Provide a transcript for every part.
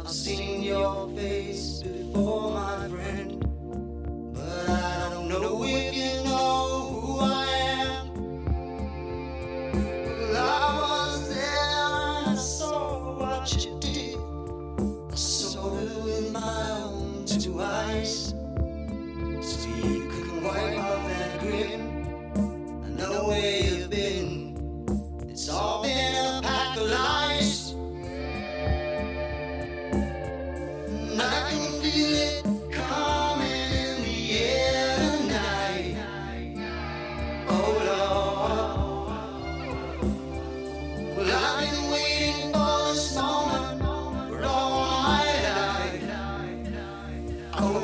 I've seen your face before, my friend, but I don't know if you know who I am. Well, I was there and I saw what you did. I saw it with my own two eyes, so you couldn't wipe off that grin. I know where you've been. It's all been a pack of lies. And I can feel it coming in the air tonight. Oh Lord. Well, I've been waiting for this moment for all my life. Oh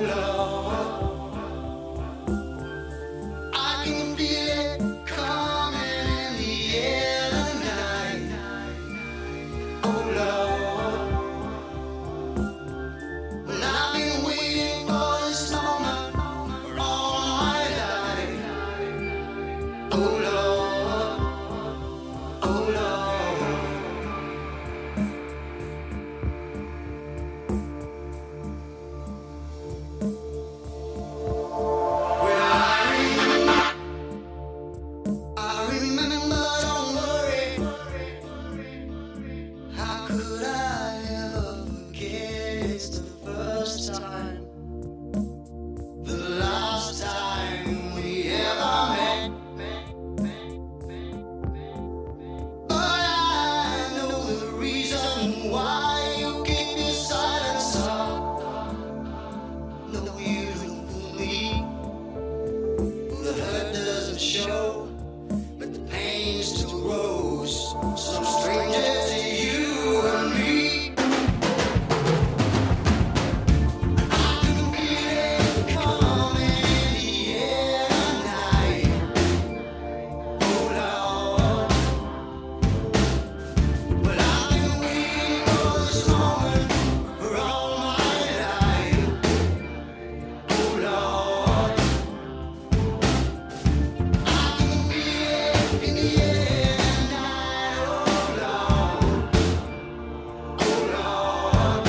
Lord. I can feel it coming in the air tonight. Oh Lord. Well, I've been waiting for this moment for all my life. Oh Lord, oh Lord. Well, I remember, don't worry. How could I ever forget? It's the first time, the last time we ever met. But I know the reason why you keep your silence up. No, you don't fool me. The hurt doesn't show, but the pain still grows. Some stranger to you and me. I can feel it coming in the air tonight. Oh Lord. Well, I've been waiting for this moment for all my life. Oh Lord. I can feel it in the air tonight. Oh Lord. Oh Lord.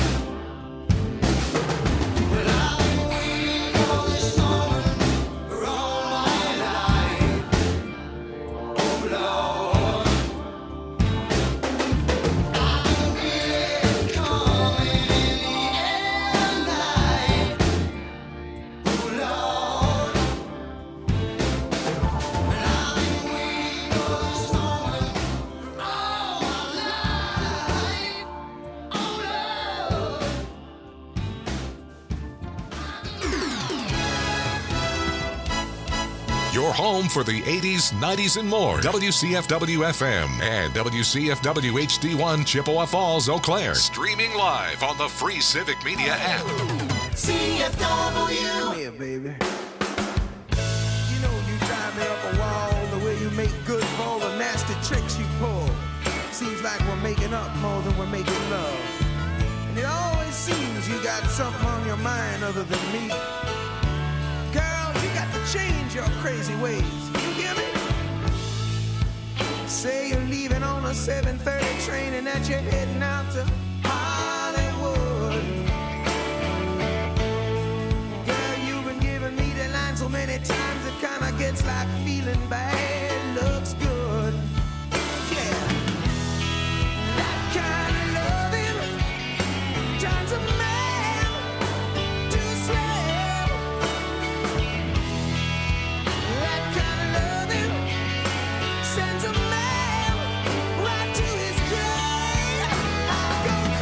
Well, I've been waiting for this moment for all my life. Oh Lord. I can feel it coming in the air tonight. Oh Lord. Well, I've been waiting for this moment for all my life. Oh Lord. Your home for the 80s, 90s, and more. WCFW FM and WCFW HD1 Chippewa Falls, Eau Claire. Streaming live on the free Civic Media app. CFW. Come here, baby. You know you drive me up a wall the way you make good for all the nasty tricks you pull. Seems like we're making up more than we're making love. And it always seems you got something on your mind other than me. Girl, you got to change your crazy ways. You hear me? Say you're leaving on a 7:30 train and that you're heading out to Hollywood. Girl, you've been giving me the line so many times it kinda gets like feeling bad looks good. Yeah. That kind of loving turns a man to a slave. That kind of loving sends a man right to his grave. I go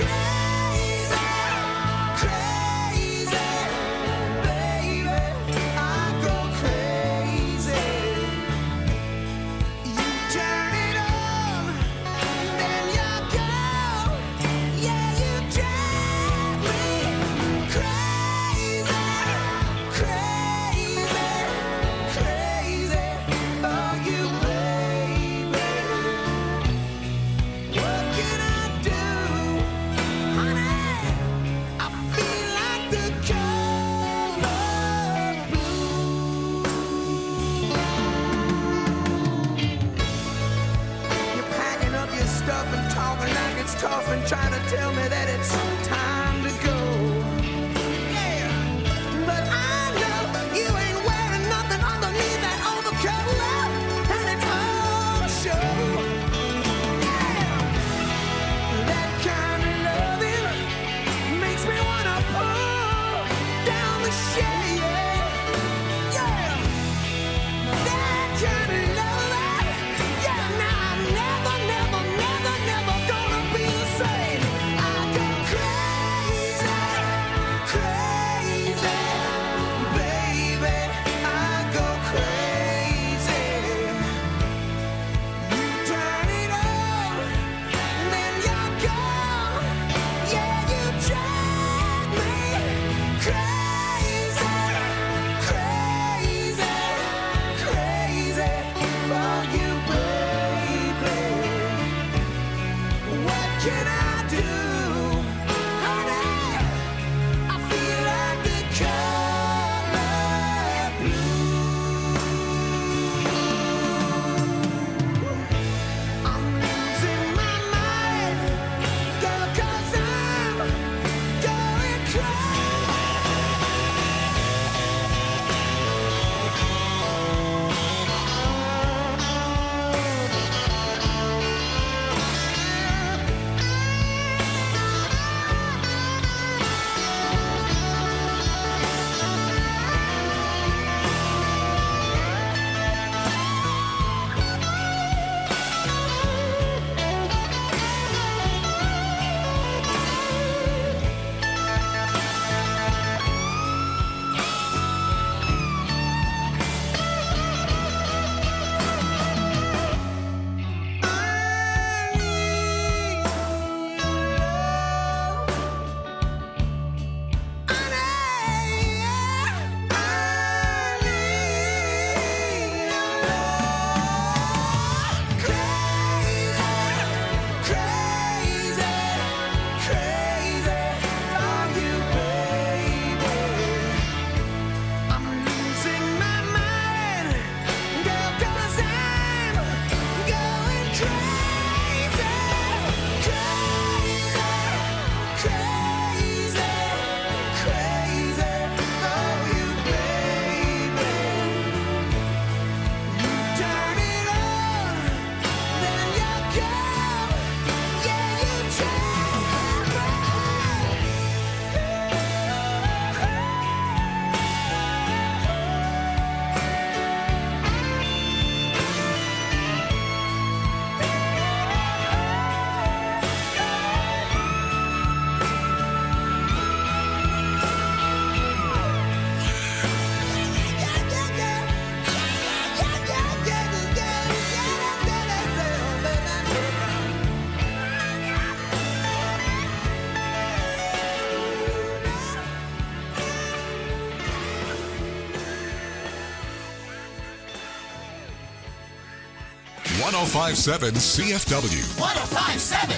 1057 CFW. 1057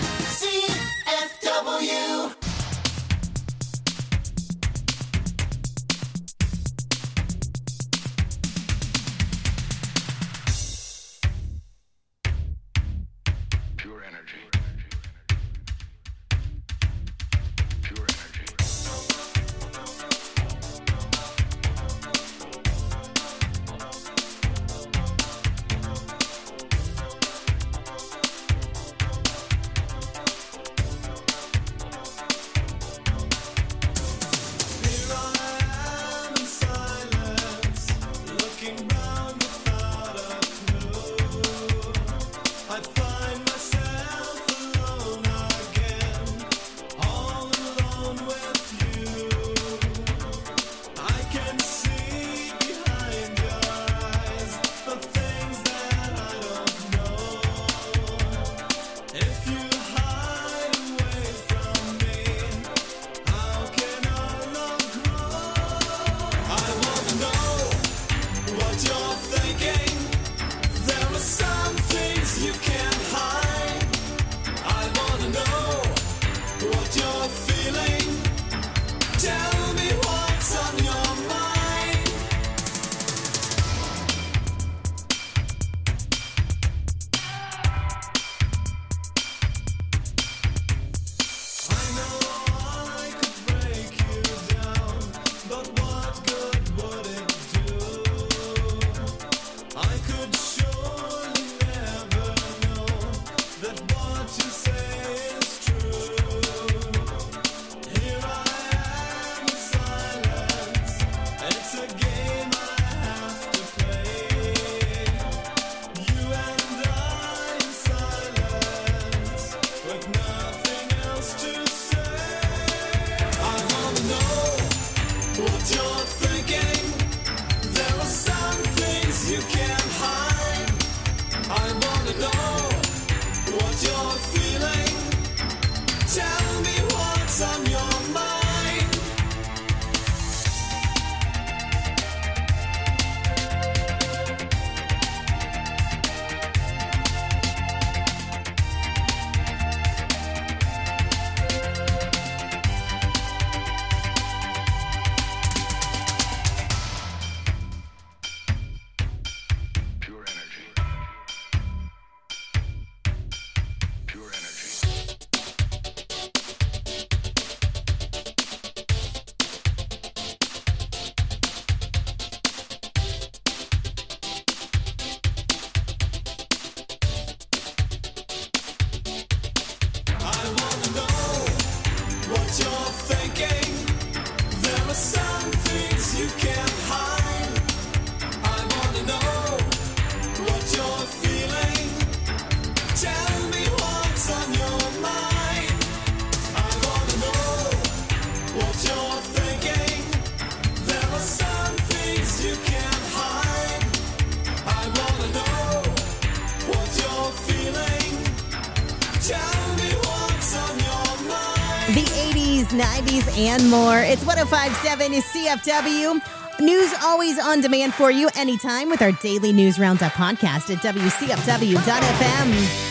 CFW. Pure energy. Pure energy. The 80s, 90s, and more. It's 1057 is CFW. News always on demand for you anytime with our daily news roundup podcast at WCFW.FM.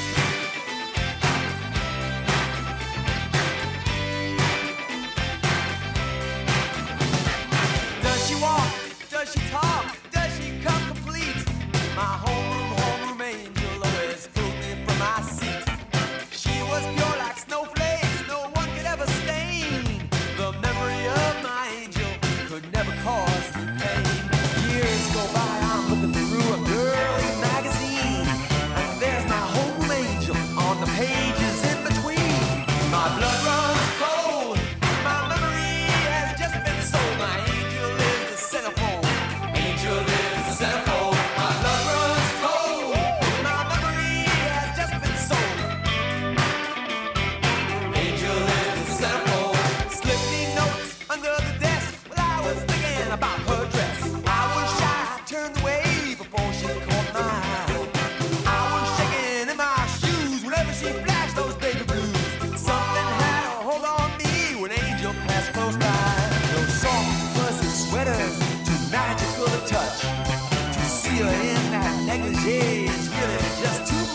Too magical a touch. To see her in that negligee is really just too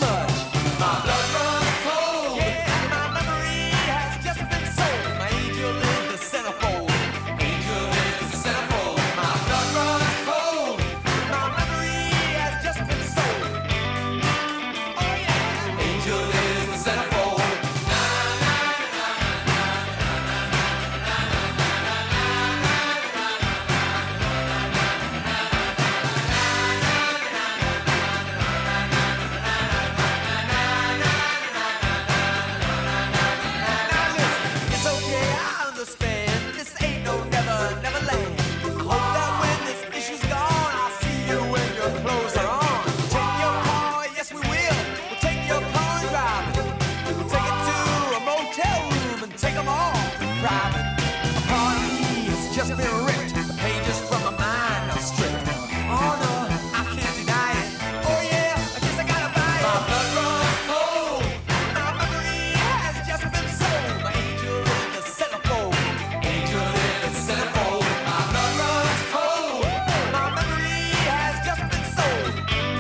private. A part of me has just been ripped. The pages from my mind are stripped. Oh no, I can't deny it. Oh yeah, I guess I gotta buy it. My blood runs cold. My memory has just been sold. My angel in the centerfold. Angel in the centerfold. My blood runs cold. My memory has just been sold.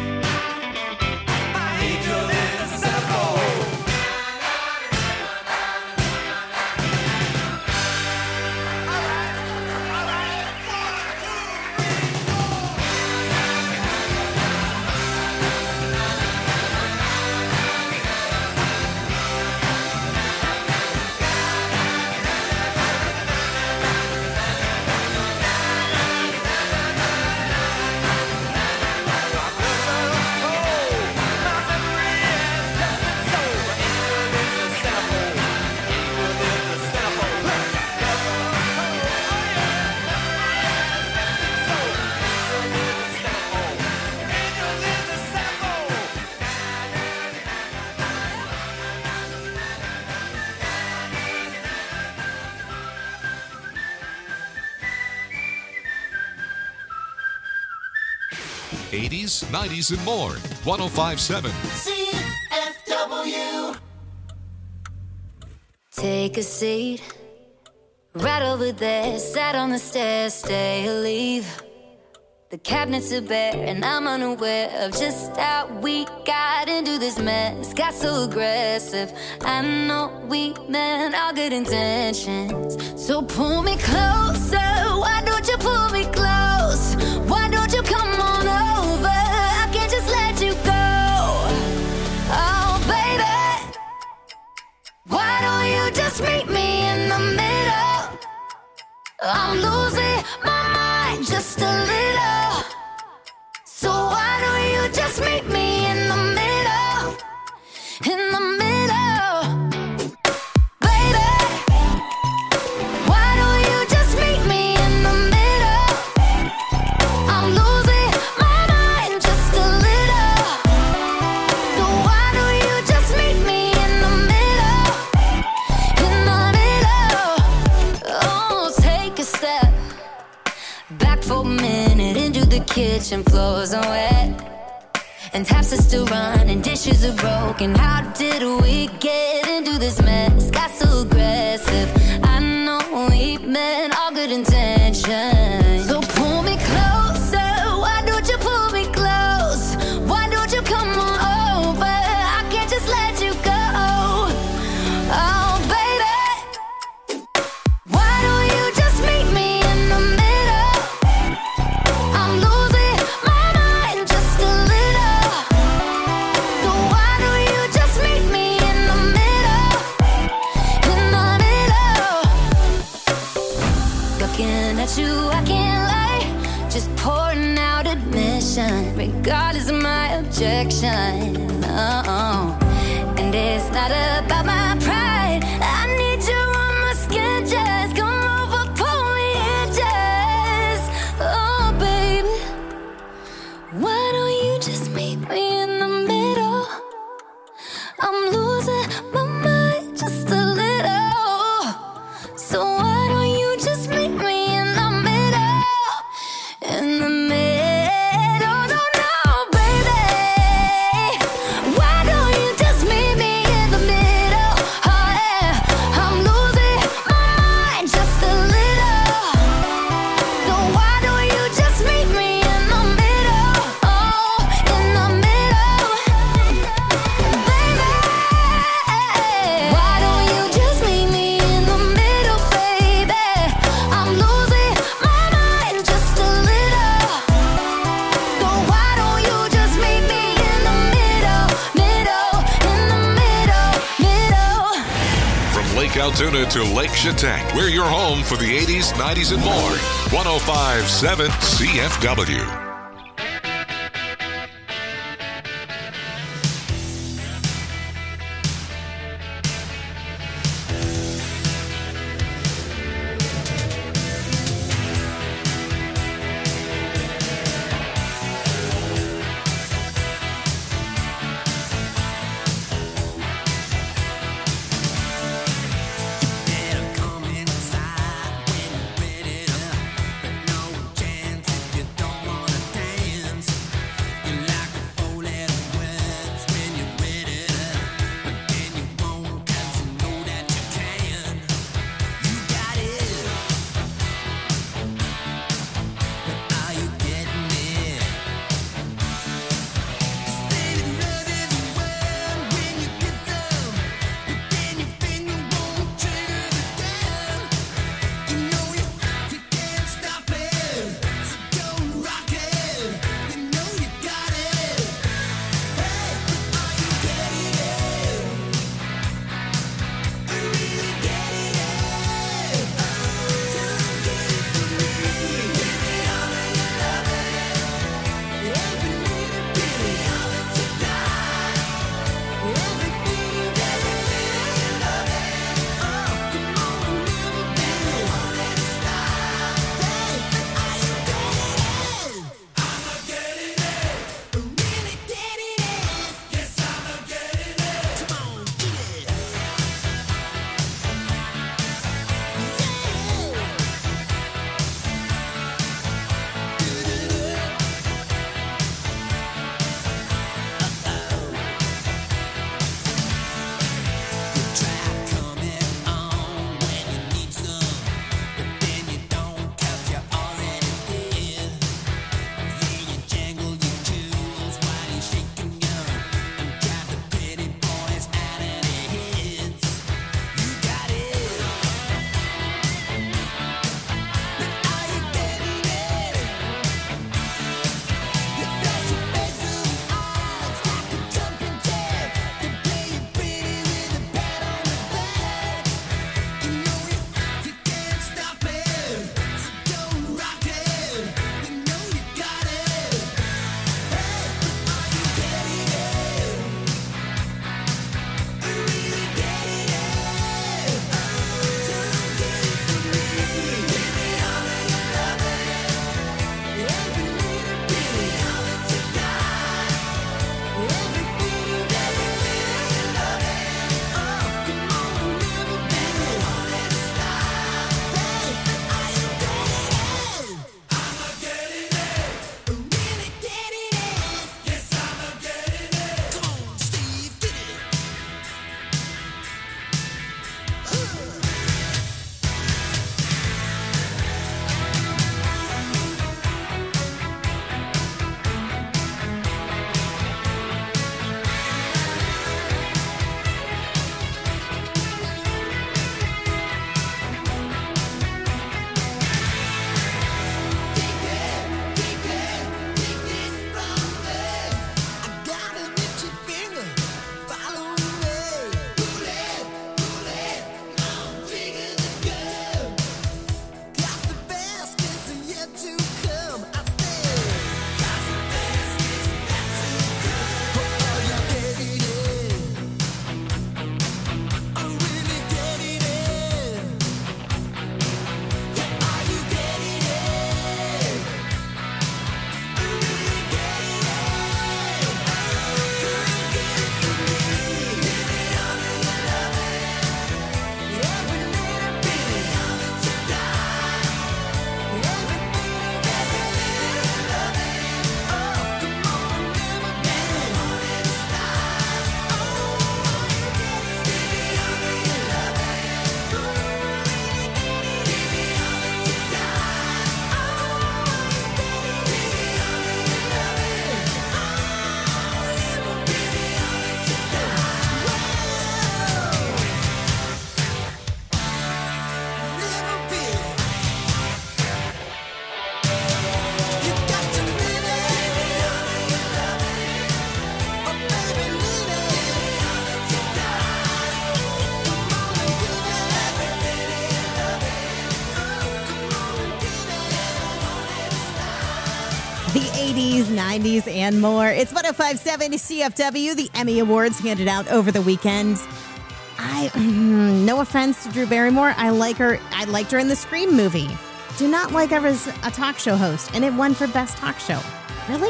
My angel in the centerfold. '80s, '90s, and more. 105.7. CFW. Take a seat right over there. Sat on the stairs, stay or leave. The cabinets are bare, and I'm unaware of just how we got into this mess. Got so aggressive. I know we meant all good intentions. So pull me closer. Why don't you pull me close? Why don't you come on over? I can't just let you go. Oh, baby. Why don't you just meet me in the middle? I'm losing my mind just a little. So why don't you just meet me in the middle? In the middle. Baby, why don't you just meet me in the middle? I'm losing my mind just a little. So why don't you just meet me in the middle? In the middle. Oh, take a step back for a minute into the kitchen. Floors are wet and taps are still running, dishes are broken. How did we get into this mess? Got so aggressive. I know we meant all good intentions. So pull me closer. Why don't you pull me close? Why don't you come on over? I can't just let you go. Oh, baby. Why don't you just meet me in the middle? I'm losing my mind just a little. So why don't you just meet me in the middle? In the middle. Looking at you, I can't lie. Just pouring out admission, regardless of my objection. Oh, and it's not about my pride. I need you on my skin, just come over, pull me in, just. Oh, baby, why don't you just meet me in the middle? I'm losing my mind just a little. So why don't you just meet me in the middle? In the middle, no, no, baby. Why don't you just meet me in the middle? Oh yeah, I'm losing my mind just a little. So why don't you just meet me in the middle? Oh, in the middle, baby. Why don't you just meet me in the middle, baby? I'm losing my mind just a little. So why don't you just meet me in the middle, middle, in the middle, middle. From Lake Altoona to Lake Chetek, we're your home for the '80s, '90s, and more. 105.7 CFW. And I'm coming The 80s, 90s, and more. It's 105.7 CFW. The Emmy Awards handed out over the weekend. No offense to Drew Barrymore. I liked her in the Scream movie. Do not like her as a talk show host, and it won for Best Talk Show. Really?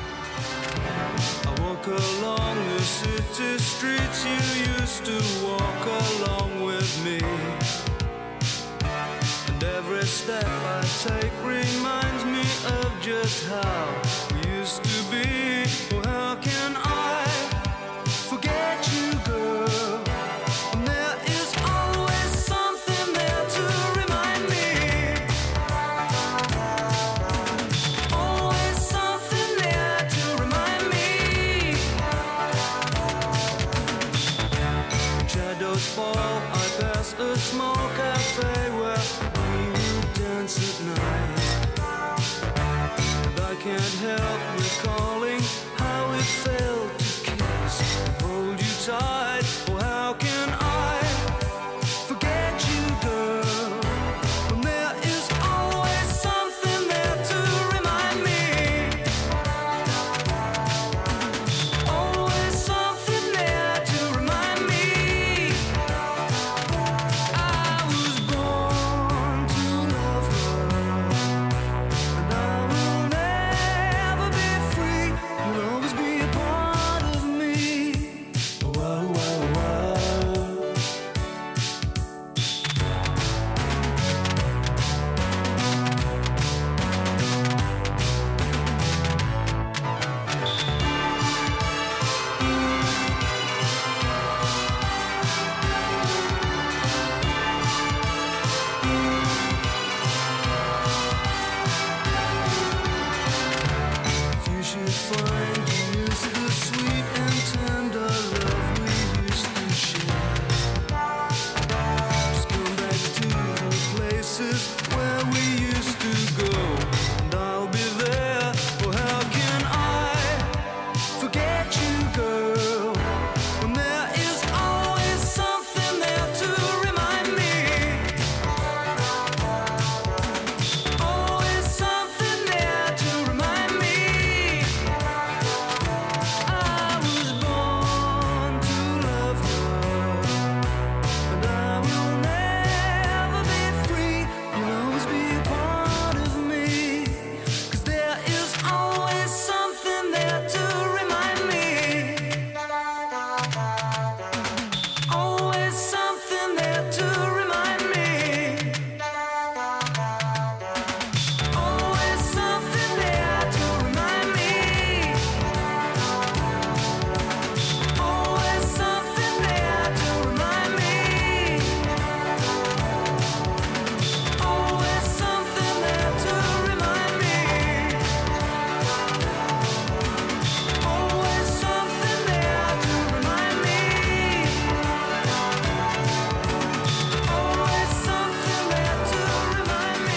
I walk along the city streets you used to walk along with me. And every step I take reminds me of just how we used to be. Oh, how can I forget you, girl? And there is always something there to remind me. Always something there to remind me. When shadows fall, I pass a small cafe where dance at night. And I can't help recalling how it felt to kiss and hold you tight. Oh, how can I forget you, girl? When there is always something there to remind me. Always something there to remind me. I was born to love her, and I will never be free. You'll always be a part of me. Wow, wow, wow. If you should find you miss the sweet and tender love we used to share, just come back to the places where we used to go, and I'll be there. Oh, how can I forget you, girl? When there is always something there to remind me. Always something there to remind me. I was born to love her, and I will never be free. You'll always be a part of me. 'Cause there is always something there to remind me. Always something there to remind me. Always something there to remind me. Always something there to remind me. Always something there to remind me. Always something there to remind me. Always something there to remind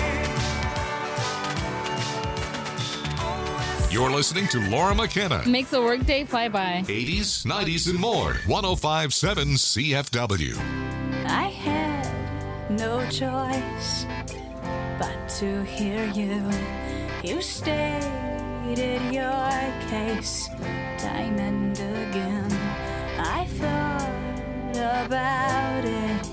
me. You're listening to Laura McKenna. Makes a workday fly by. 80s, 90s, and more. 105.7 CFW. I had no choice but to hear you. You stated your case time and again. I thought about it.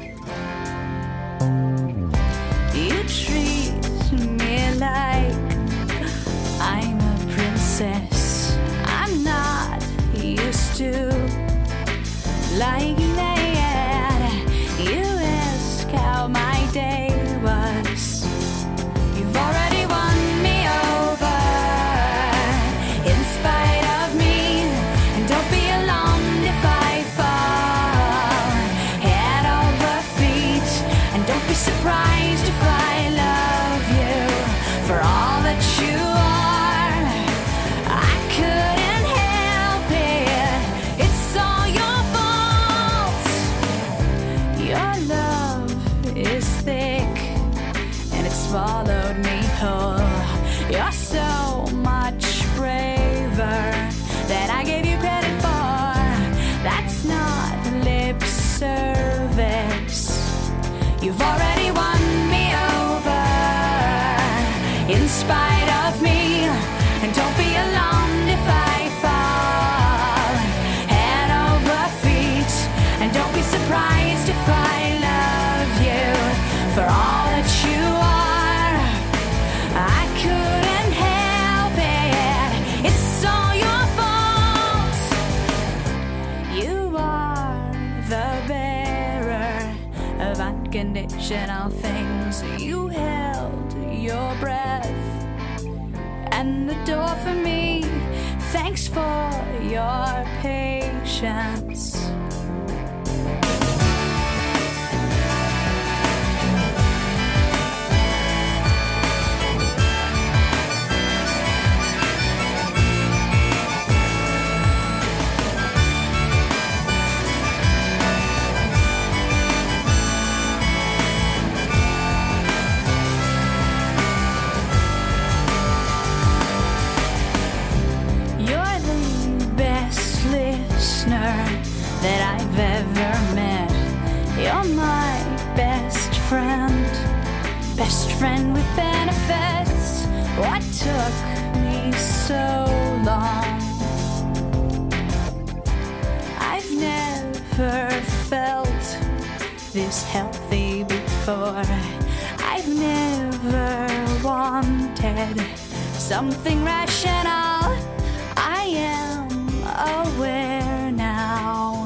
You treat me like I'm a princess. I'm not used to like that. You ask how my day was. You've already won me over in spite of me. And don't be alarmed if I fall head over feet. And don't be surprised if I love you for all that you are. I couldn't help it. It's all your fault. Your love is thick and it swallowed me whole. You're so much braver than I gave you credit for. That's not lip service. You've already won me over in spite of me. irrational things. You held your breath and the door for me. Thanks for your patience. That I've ever met. You're my best friend with benefits. What took me so long? I've never felt this healthy before. I've never wanted something rational. I am aware now.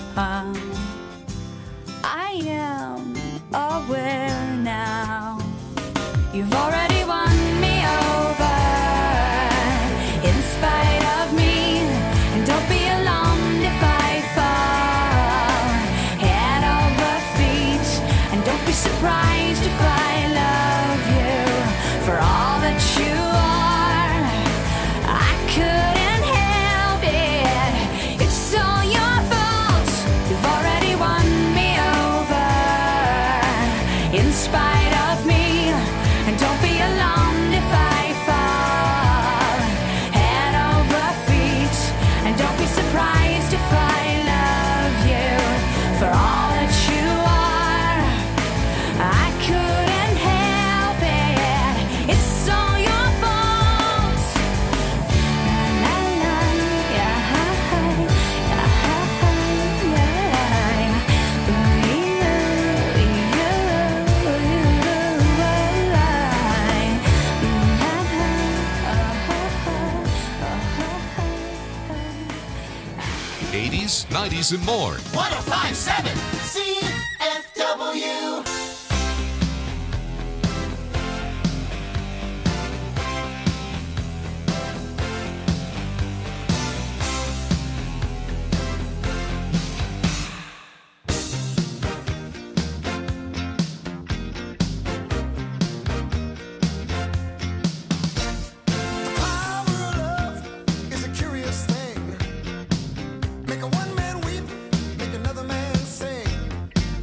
I am aware now. You've already won me over in spite of me. And don't be alarmed if I fall head over feet. And don't be surprised if I love you for all that you are. I couldn't help it. It's all your fault. You've already won me over in spite of me. And don't be alarmed if I fall head over feet. And don't be surprised if I love you for all that you are. I couldn't help it. It's all your fault. La, la, yeah, yeah. 80s, 90s, and more. 1057 CFW. Power of love is a curious thing. Make a one man weep, make another man sing.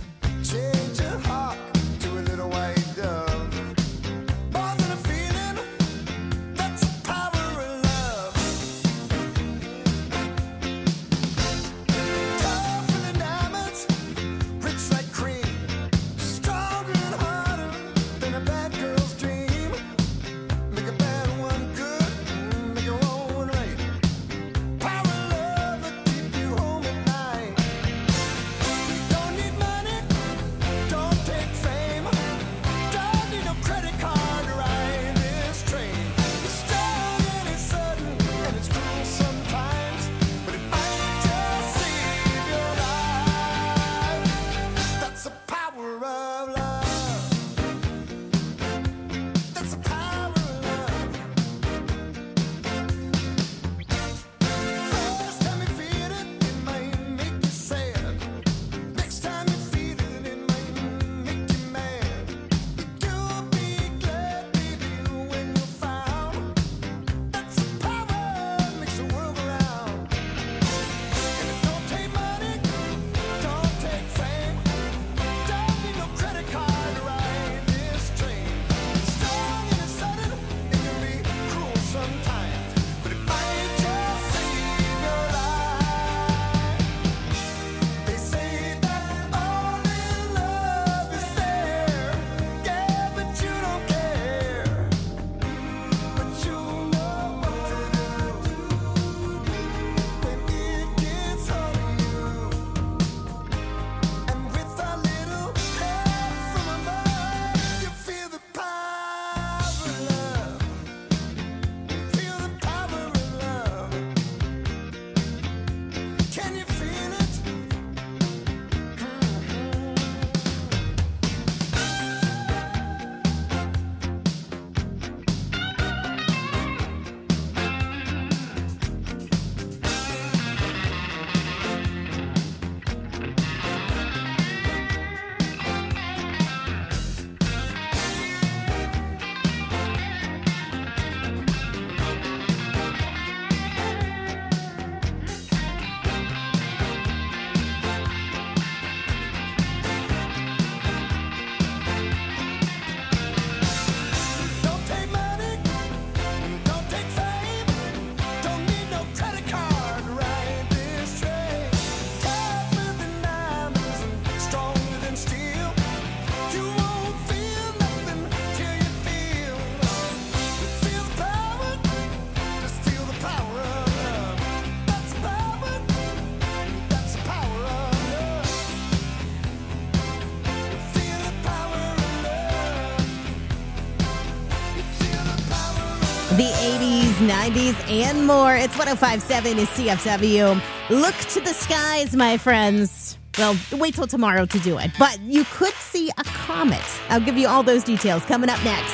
The 80s, 90s, and more. It's 105.7 is CFW. Look to the skies, my friends. Well, wait till tomorrow to do it. But you could see a comet. I'll give you all those details coming up next.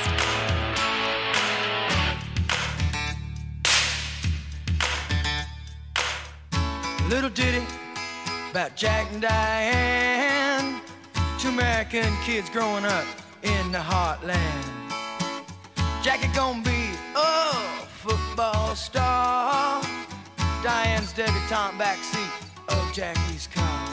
Little ditty about Jack and Diane, two American kids growing up in the heartland. Jackie gonna be a football star, Diane's debutante backseat of Jackie's car.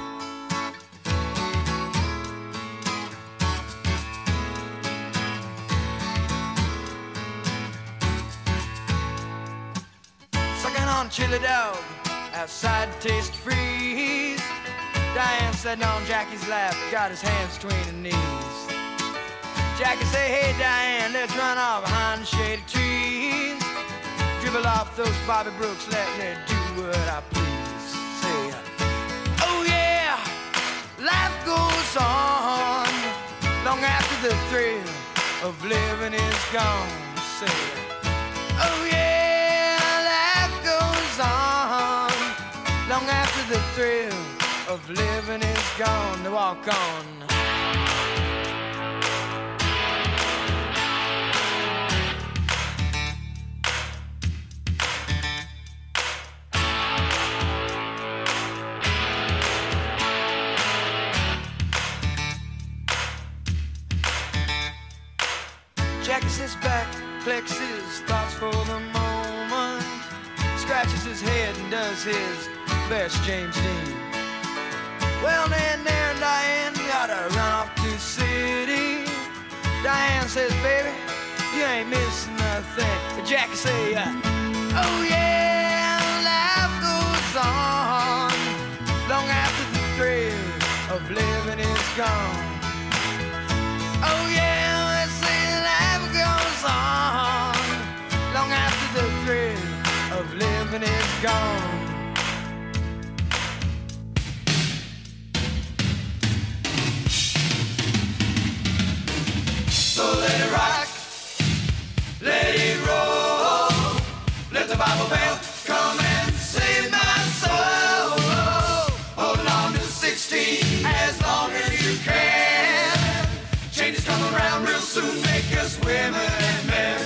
Sucking on chili dog outside Taste Freeze, Diane sitting on Jackie's lap, got his hands between her knees. Jackie say, hey Diane, let's run off behind the shady trees. Dribble off those Bobby Brooks, let me do what I please. Say, oh yeah, life goes on long after the thrill of living is gone. Say, oh yeah, life goes on long after the thrill of living is gone. To walk on. Jackie sits back, collects his thoughts for the moment, scratches his head and does his best James Dean. Well, then there, Diane, you gotta run off to the city. Diane says, baby, you ain't missing nothing. But Jackie say, oh yeah, life goes on long after the thrill of living is gone. Oh yeah, they say life goes on long after the thrill of living is gone. So let it rock, let it roll, let the Bible bell come and save my soul. Holding on to 16 as long as you can. Changes come around real soon, make us women and men.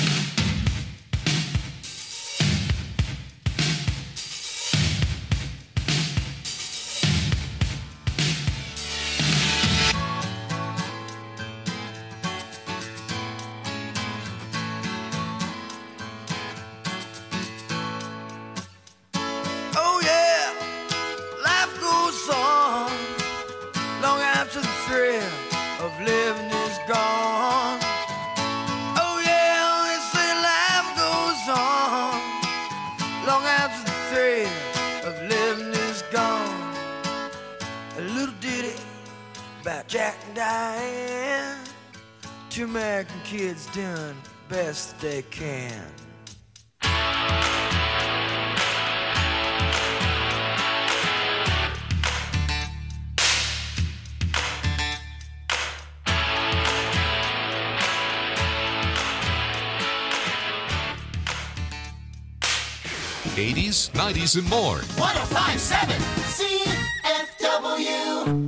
Oh yeah, life goes on long after the thrill of living is gone. Oh yeah, they say life goes on long after the thrill of living is gone. A little ditty about Jack and Diane, two American kids doing best they can. '80s, '90s, and more. 1057 CFW.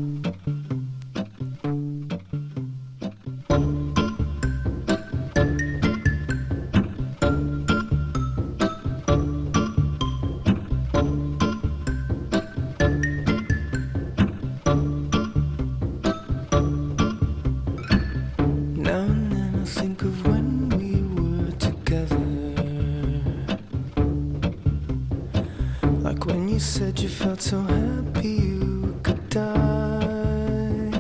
Now and then I think of when we were together, like when you said you felt so happy you could die.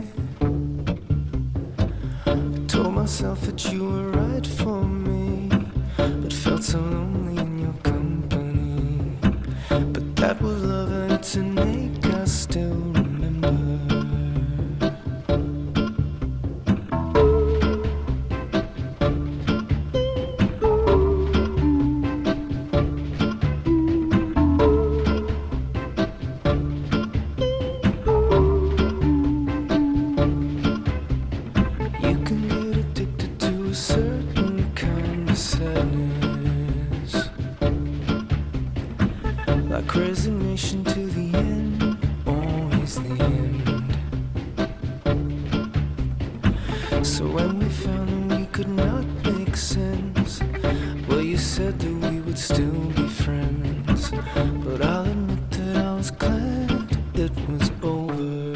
I told myself that you were right for me, but felt so lonely in your company. But that was love and it's an ache I still remember. You can get addicted to a certain kind of sadness. could not make sense. Well, you said that we would still be friends, but I'll admit that I was glad it was over.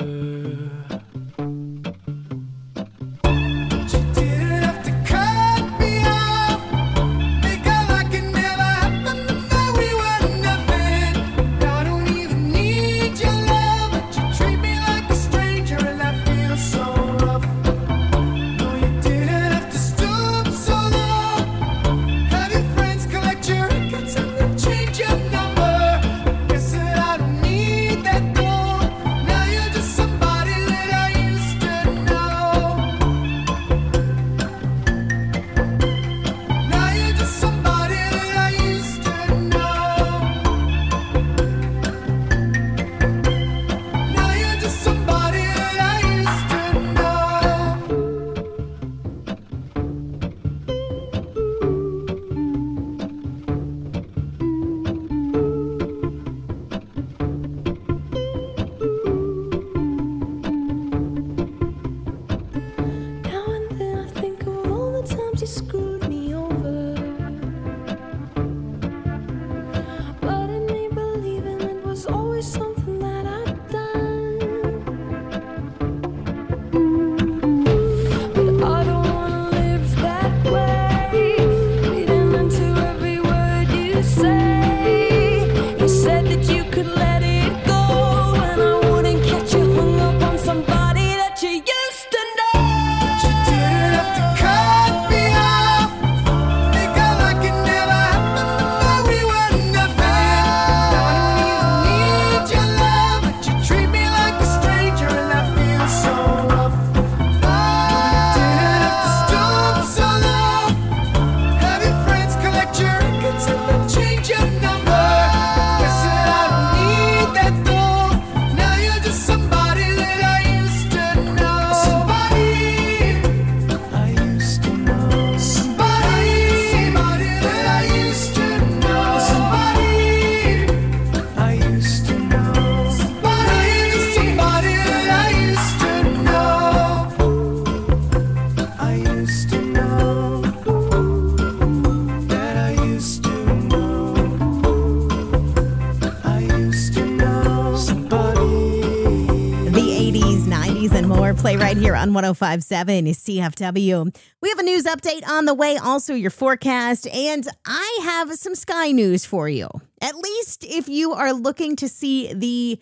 Play right here on 105.7 CFW. We have a news update on the way, also your forecast, and I have some sky news for you. At least if you are looking to see the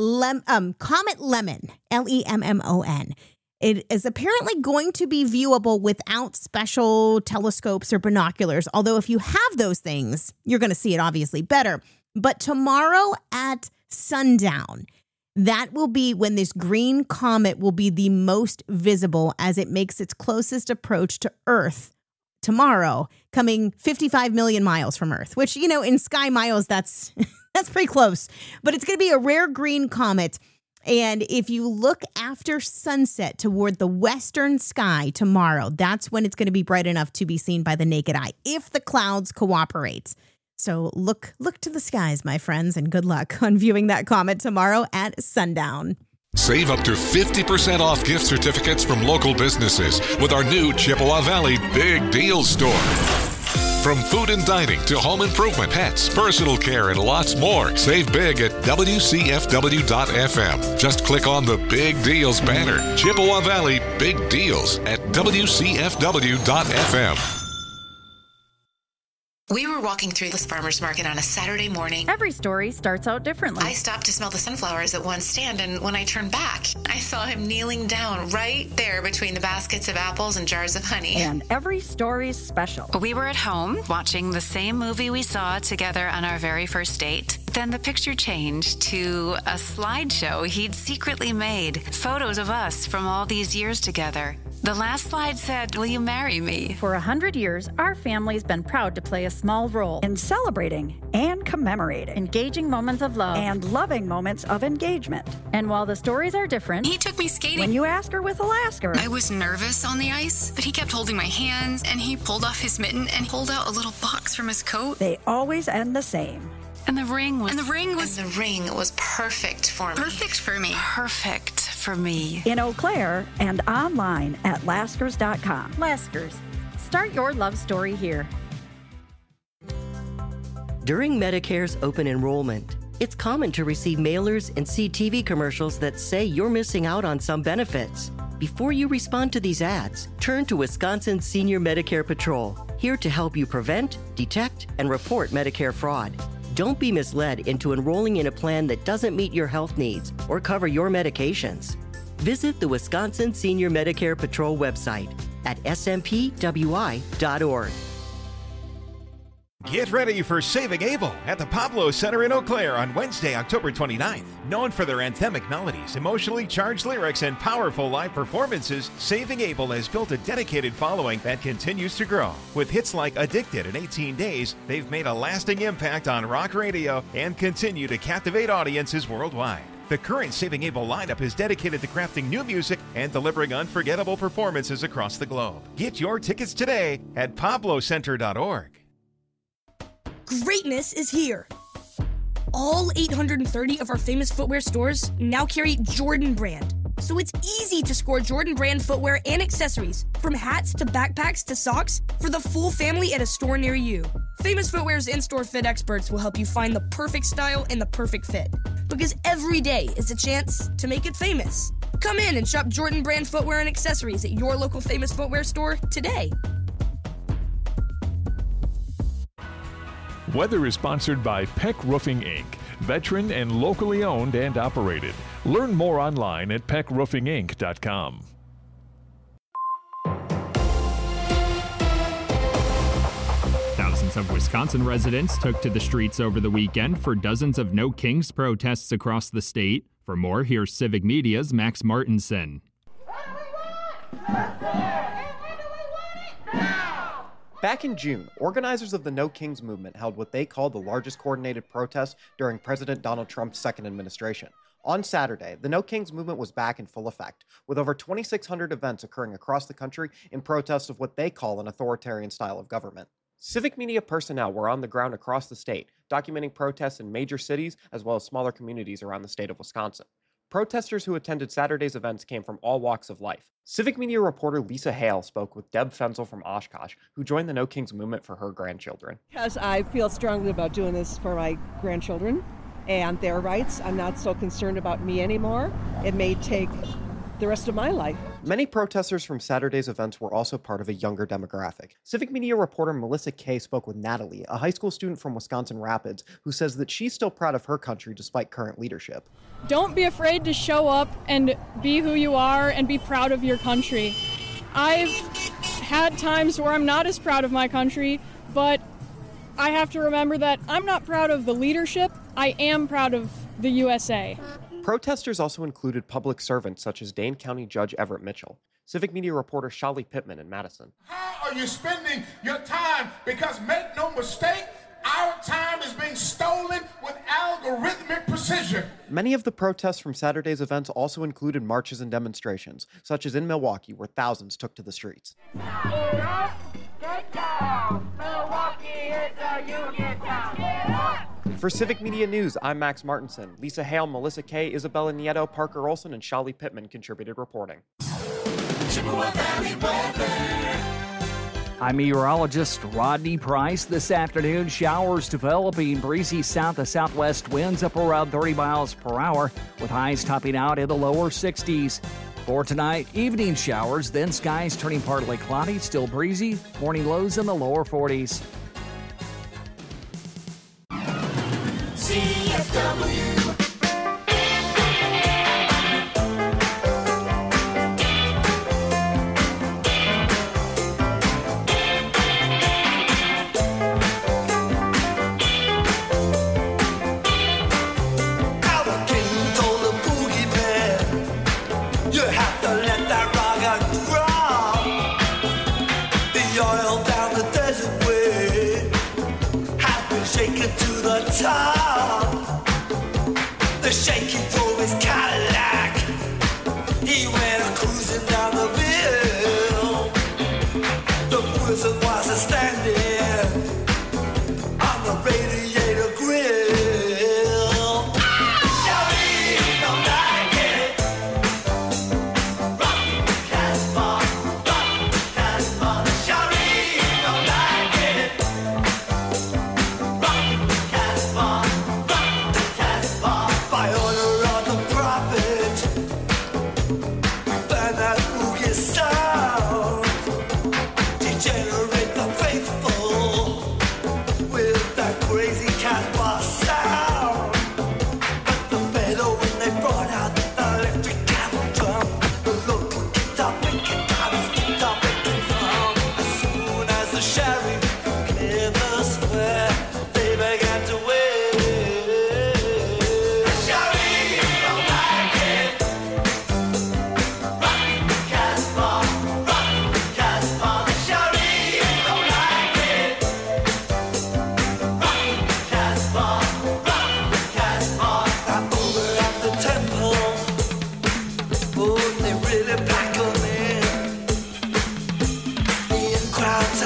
Comet Lemon, Lemon. It is apparently going to be viewable without special telescopes or binoculars, although if you have those things, you're going to see it obviously better. But tomorrow at sundown, that will be when this green comet will be the most visible as it makes its closest approach to Earth tomorrow, coming 55 million miles from Earth, which, you know, in sky miles, that's pretty close. But it's going to be a rare green comet. And if you look after sunset toward the western sky tomorrow, that's when it's going to be bright enough to be seen by the naked eye, if the clouds cooperate. So look to the skies, my friends, and good luck on viewing that comet tomorrow at sundown. Save up to 50% off gift certificates from local businesses with our new Chippewa Valley Big Deals store. From food and dining to home improvement, pets, personal care, and lots more. Save big at WCFW.FM. Just click on the Big Deals banner. Chippewa Valley Big Deals at WCFW.FM. We were walking through this farmer's market on a Saturday morning. Every story starts out differently. I stopped to smell the sunflowers at one stand, and when I turned back, I saw him kneeling down right there between the baskets of apples and jars of honey. And every story's special. We were at home watching the same movie we saw together on our very first date. Then the picture changed to a slideshow he'd secretly made, photos of us from all these years together. The last slide said, "Will you marry me?" For 100 years, our family's been proud to play a small role in celebrating and commemorating engaging moments of love and loving moments of engagement. And while the stories are different, he took me skating. When you ask her with Alaska, I was nervous on the ice, but he kept holding my hands, and he pulled off his mitten and pulled out a little box from his coat. They always end the same. And the ring was perfect for me. Perfect for me. Perfect for me. In Eau Claire and online at Laskers.com. Laskers. Start your love story here. During Medicare's open enrollment, it's common to receive mailers and see TV commercials that say you're missing out on some benefits. Before you respond to these ads, turn to Wisconsin Senior Medicare Patrol, here to help you prevent, detect, and report Medicare fraud. Don't be misled into enrolling in a plan that doesn't meet your health needs or cover your medications. Visit the Wisconsin Senior Medicare Patrol website at smpwi.org. Get ready for Saving Abel at the Pablo Center in Eau Claire on Wednesday, October 29th. Known for their anthemic melodies, emotionally charged lyrics, and powerful live performances, Saving Abel has built a dedicated following that continues to grow. With hits like Addicted and 18 Days, they've made a lasting impact on rock radio and continue to captivate audiences worldwide. The current Saving Abel lineup is dedicated to crafting new music and delivering unforgettable performances across the globe. Get your tickets today at pablocenter.org. Greatness is here. All 830 of our famous footwear stores now carry Jordan Brand. So it's easy to score Jordan Brand footwear and accessories, from hats to backpacks to socks, for the full family at a store near you. Famous Footwear's in-store fit experts will help you find the perfect style and the perfect fit. Because every day is a chance to make it famous. Come in and shop Jordan Brand footwear and accessories at your local Famous Footwear store today. Weather is sponsored by Peck Roofing, Inc., veteran and locally owned and operated. Learn more online at peckroofinginc.com. Thousands of Wisconsin residents took to the streets over the weekend for dozens of No Kings protests across the state. For more, here's Civic Media's Max Martinson. Back in June, organizers of the No Kings movement held what they called the largest coordinated protest during President Donald Trump's second administration. On Saturday, the No Kings movement was back in full effect, with over 2,600 events occurring across the country in protest of what they call an authoritarian style of government. Civic Media personnel were on the ground across the state, documenting protests in major cities as well as smaller communities around the state of Wisconsin. Protesters who attended Saturday's events came from all walks of life. Civic Media reporter Lisa Hale spoke with Deb Fenzel from Oshkosh, who joined the No Kings movement for her grandchildren. Because I feel strongly about doing this for my grandchildren and their rights. I'm not so concerned about me anymore. It may take the rest of my life. Many protesters from Saturday's events were also part of a younger demographic. Civic Media reporter Melissa Kay spoke with Natalie, a high school student from Wisconsin Rapids, who says that she's still proud of her country despite current leadership. Don't be afraid to show up and be who you are and be proud of your country. I've had times where I'm not as proud of my country, but I have to remember that I'm not proud of the leadership. I am proud of the USA. Protesters also included public servants such as Dane County Judge Everett Mitchell. Civic Media reporter Shali Pittman in Madison. How are you spending your time? Because make no mistake, our time is being stolen with algorithmic precision. Many of the protests from Saturday's events also included marches and demonstrations, such as in Milwaukee, where thousands took to the streets. Get up, get down. Milwaukee is a union town. Get up. For Civic Media News, I'm Max Martinson. Lisa Hale, Melissa Kay, Isabella Nieto, Parker Olson, and Shali Pittman contributed reporting. Chippewa Valley weather. I'm meteorologist Rodney Price. This afternoon, showers developing, breezy south to southwest winds up around 30 miles per hour, with highs topping out in the lower 60s. For tonight, evening showers, then skies turning partly cloudy, still breezy, morning lows in the lower 40s. CFW. Top. The shaky drove his Cadillac. He went cruising down the hill. The prison was standing on the radiator grill. Shawty, don't like it. Rock Casbah, Shawty,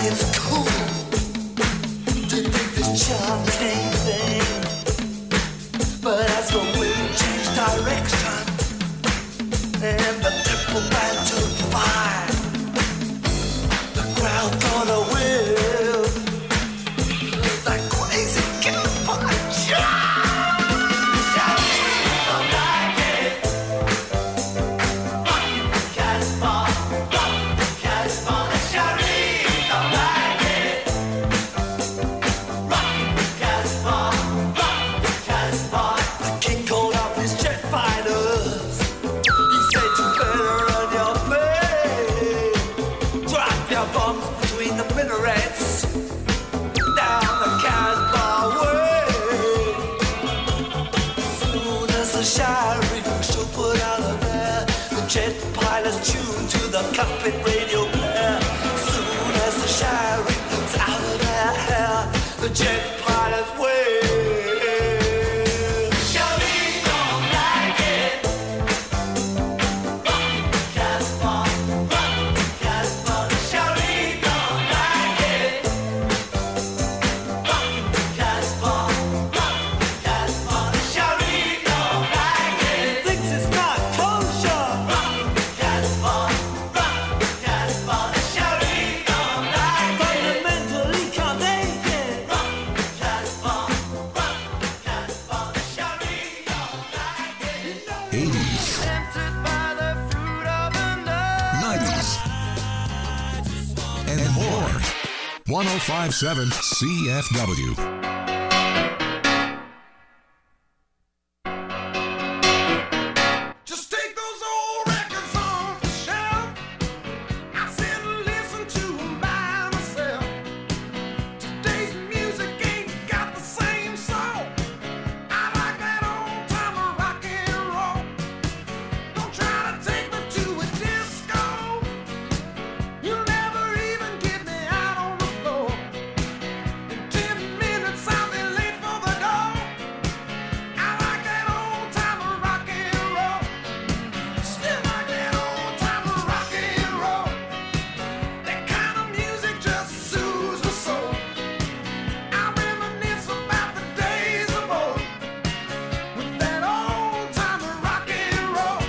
it's cool to think this charming thing. But as the wind changed direction and the temple ran to fire, the crowd gonna will that crazy campfire. Jet pilots tune to the cockpit radio blare. Soon as the sheriff looks out of their hair, the jet pilots wail. Shawty don't like it. Rock the Casbah, Shawty don't like it. Rock the Casbah, Shawty don't like it. Thinks it's not kosher. And more. 105.7 CFW. Just take those old records off the shelf. I sit and listen to them by myself. Today's music ain't got the same soul. I like that old time of rock and roll. Don't try to take me to a disco. You'll never even get me out on the floor. In 10 minutes I'll be late for the door. I like that old time of rock and roll. Still like that old time of rock and roll. That kind of music just soothes my soul. I reminisce about the days of old with that old time of rock and roll.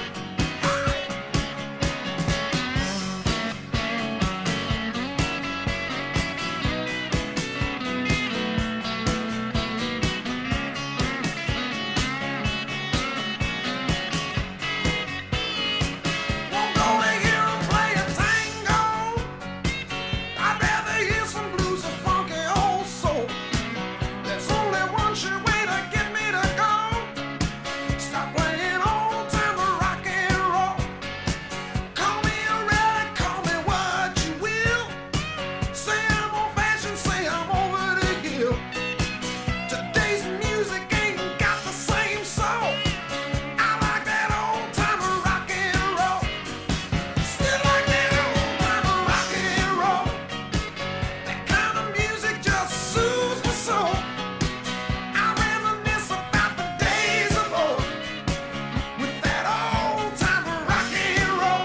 Won't go to hear 'em play a tango. I'd rather hear some blues or funky old soul. There's only one sure way to get me to go. Stop playing old time of rock and roll. Call me a relic, call me what you will. Say I'm old fashioned, say I'm over the hill. Today's music ain't got the same soul. I like that old time of rock and roll. Still like that old time of rock and roll. That kind of music just soothes my soul. I reminisce about the days of old with that old time of rock and roll.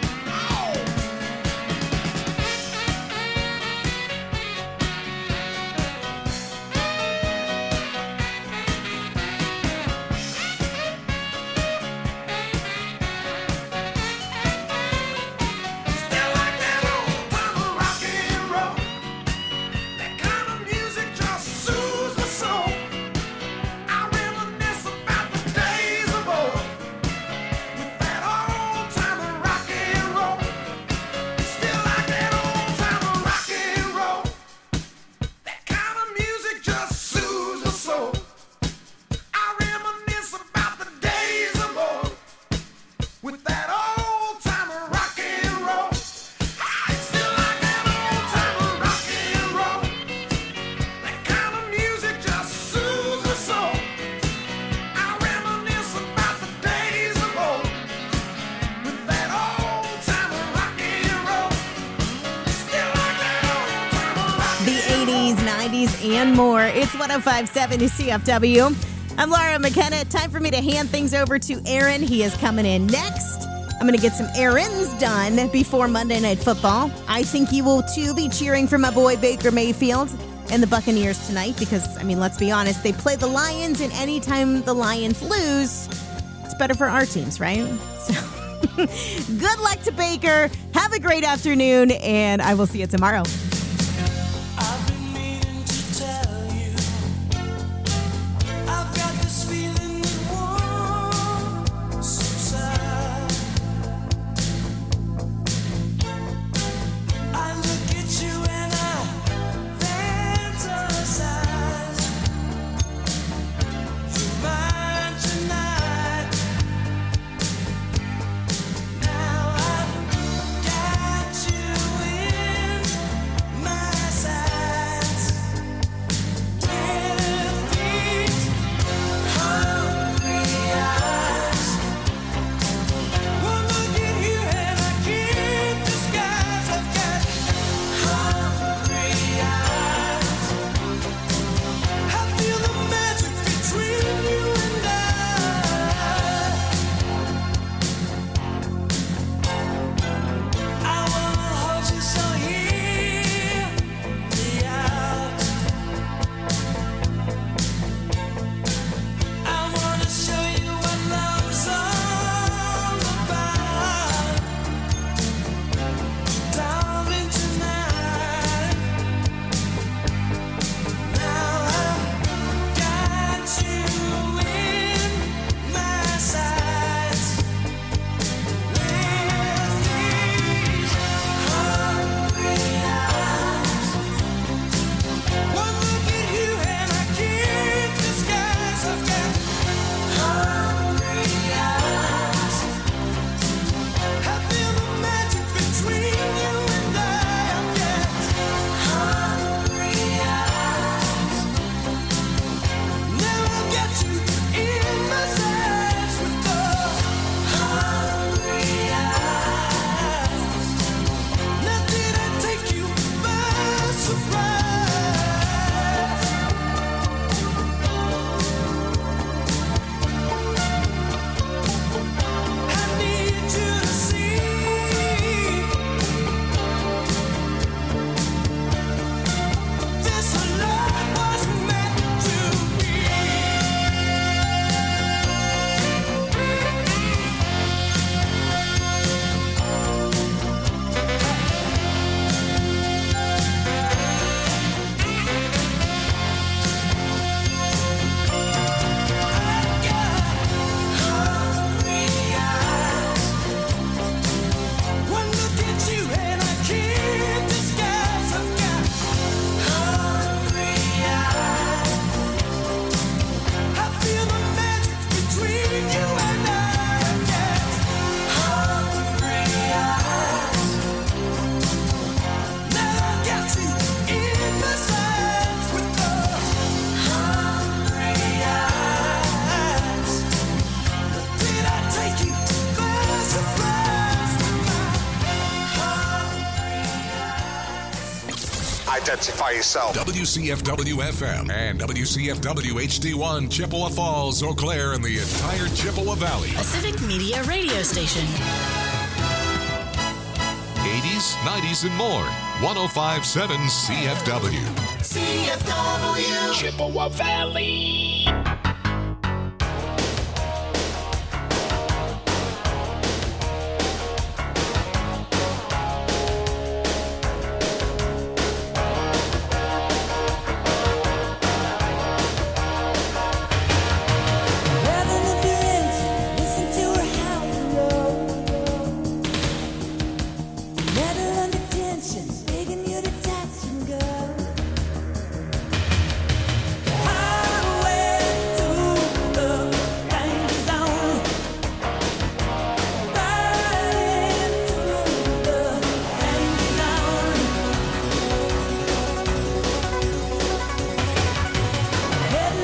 Still like that old time of rock and roll. That kind of music just soothes my soul. I reminisce about the days of old with that old time of rock and roll. Still like that old time of rock and roll. That kind of music just soothes my soul. I reminisce about the days of old with that old time of rock and roll. Still like that old time of rock and roll. That kind of music just soothes my soul. I reminisce about the days of old with that old time of rock and roll. Still like that old time of rock The 80s, 90s, and more. It's 105.7 CFW. I'm Laura McKenna. Time for me to hand things over to Aaron. He is coming in next. I'm going to get some errands done before Monday Night Football. I think you will, too, be cheering for my boy Baker Mayfield and the Buccaneers tonight because, I mean, let's be honest, they play the Lions, and anytime the Lions lose, it's better for our teams, right? So good luck to Baker. Have a great afternoon, and I will see you tomorrow. Identify yourself. WCFW FM and WCFW HD1, Chippewa Falls, Eau Claire, and the entire Chippewa Valley. A Civic Media radio station. 80s, 90s, and more. 105.7 CFW. CFW. Chippewa Valley.